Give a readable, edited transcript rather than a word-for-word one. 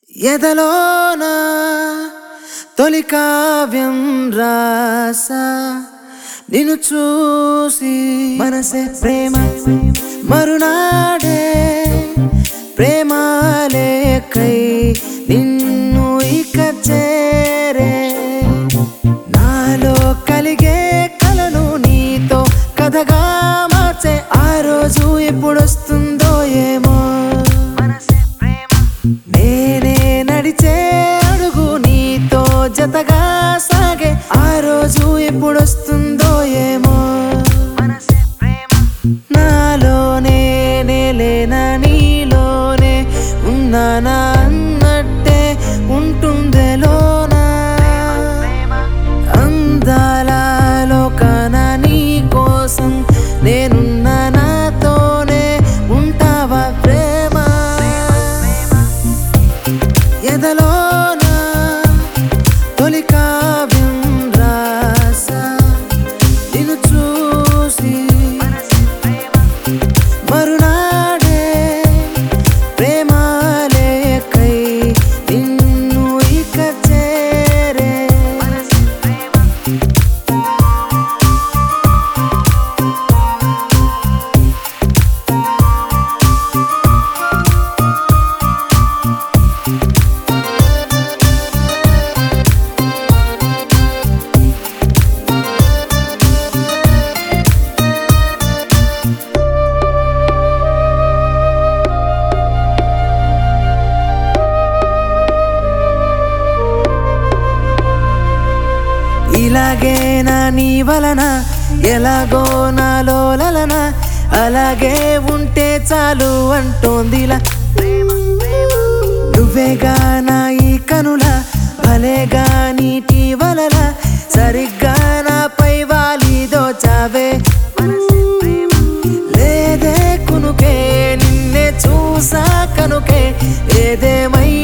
ఎదలోన తొలి కావ్యం రాసా నిన్ను చూసి మనసే ప్రేమ మరునాడే ప్రేమ లేకై నిన్ను ఇక చేరే నాలో కలిగే కలను నీతో కథగా మార్చే ఆ రోజు ఎప్పుడొస్తుందో ఏమో నేనే నడిచే అడుగు నీతో జతగా సాగే ఆ రోజు ఎప్పుడొస్తుందో ఏమో నాలోనే నేలేనా నీలోనే ఉన్నానా అన్నట్టే ఉంటుందే లోనా అందాల లోకాన నీ కోసం నేనున్నా నాతోనే ఉంటావా ప్రేమ ఎదలోన తొలి కావ్యం రాసా నిన్ను చూసి మరునాడే ప్రేమ లేకై నిన్ను ఇక చేరే ఇలాగే నా నీ వలన ఎలాగో నాలో లలన అలాగే ఉంటే చాలు అంటోందిలా నువ్వేగా నా ఈ కనుల భలేగా నీటి వలన సరిగ్గా నాపై వాలి దోచావే లేదే కునుకే నిన్నే చూసా కనుకే ఏదేమై